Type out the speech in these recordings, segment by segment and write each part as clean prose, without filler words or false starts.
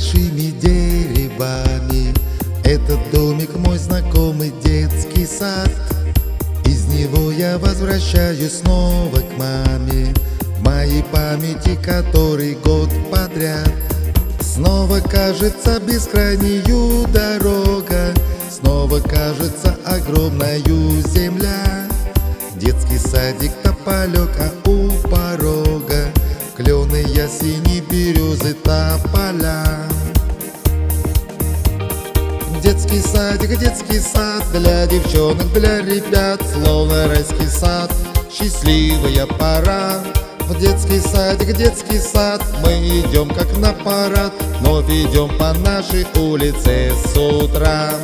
большими деревами. Этот домик мой знакомый детский сад. Из него я возвращаюсь снова к маме, в моей памяти который год подряд. Снова кажется бескрайнею дорога, снова кажется огромною земля. Детский садик тополек, а у порога клены, ясени, березы, тополя. Детский сад для девчонок, для ребят, словно райский сад, счастливая пора. В детский сад мы идем как на парад, вновь идем по нашей улице с утра.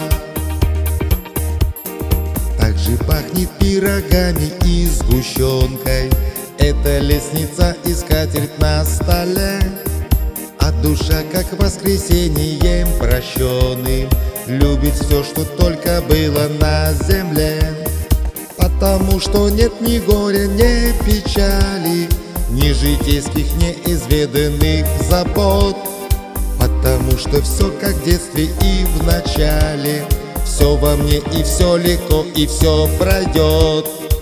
Также пахнет пирогами и сгущенкой, это лестница и скатерть на столе. А душа, как воскресеньем прощенным, любит все, что только было на земле. Потому что нет ни горя, ни печали, ни житейских, неизведанных забот. Потому что все как в детстве и в начале, все во мне и все легко, и все пройдет.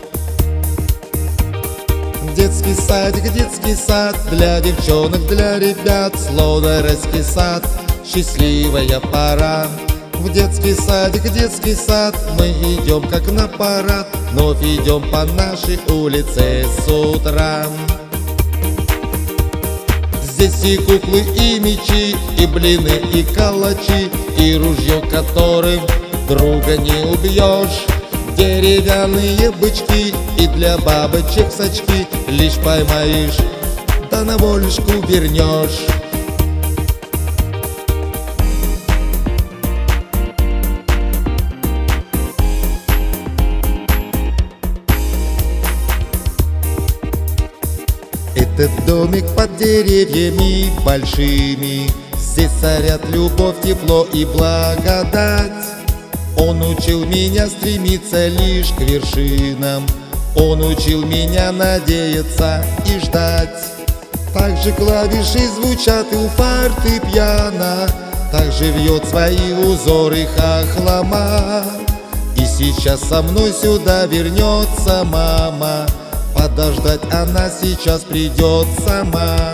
Детский сад для девчонок, для ребят, словно райский сад, счастливая пора. В детский сад мы идем как на парад, вновь идем по нашей улице с утра. Здесь и куклы, и мечи, и блины, и калачи, и ружье, которым друга не убьешь. Деревянные бычки и для бабочек сачки, лишь поймаешь, да на волюшку вернешь. Этот домик под деревьями большими, здесь царят любовь, тепло и благодать. Он учил меня стремиться лишь к вершинам, он учил меня надеяться и ждать. Также клавиши звучат и у фортепиано, также вьет свои узоры хохлома. И сейчас со мной сюда вернется мама, подождать она сейчас придет сама.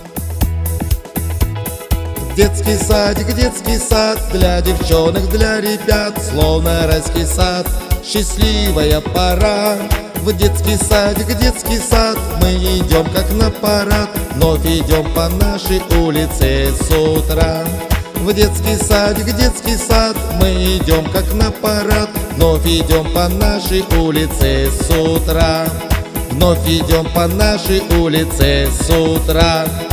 Детский сад для девчонок, для ребят, словно райский сад, счастливая пора. В детский сад мы идем как на парад, вновь идем по нашей улице с утра. В детский сад мы идем как на парад, вновь идем по нашей улице с утра. Вновь идем по нашей улице с утра.